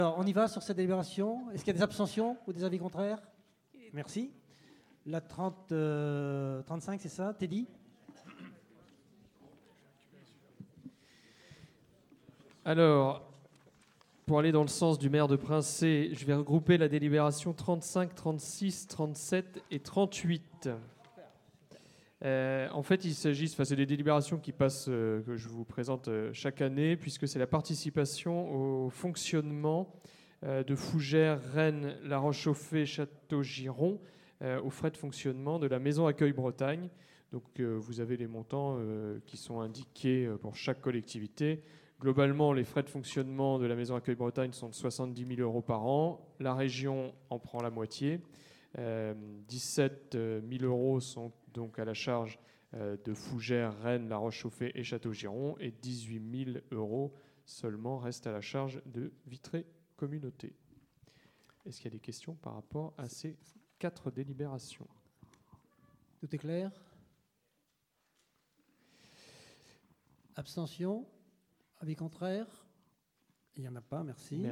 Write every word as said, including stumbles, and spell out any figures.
Alors, on y va sur cette délibération. Est-ce qu'il y a des abstentions ou des avis contraires? Merci. La trente, euh, trente-cinq, c'est ça, Teddy? Alors, pour aller dans le sens du maire de Princé, je vais regrouper la délibération trente-cinq, trente-six, trente-sept et trente-huit. Euh, en fait, il s'agit, enfin, c'est des délibérations qui passent, euh, que je vous présente euh, chaque année, puisque c'est la participation au fonctionnement euh, de Fougères, Rennes, La Roche-Chauffée, Château-Giron, euh, aux frais de fonctionnement de la Maison Accueil Bretagne. Donc, euh, vous avez les montants euh, qui sont indiqués euh, pour chaque collectivité. Globalement, les frais de fonctionnement de la Maison Accueil Bretagne sont de soixante-dix mille euros par an. La région en prend la moitié. Euh, dix-sept mille euros sont donc à la charge euh, de Fougères, Rennes, La Roche-Chauffée et Château-Giron, et dix-huit mille euros seulement restent à la charge de Vitré Communauté. Est-ce qu'il y a des questions par rapport à ces quatre délibérations? Tout est clair? Abstention? Avis contraire? Il n'y en a pas, merci.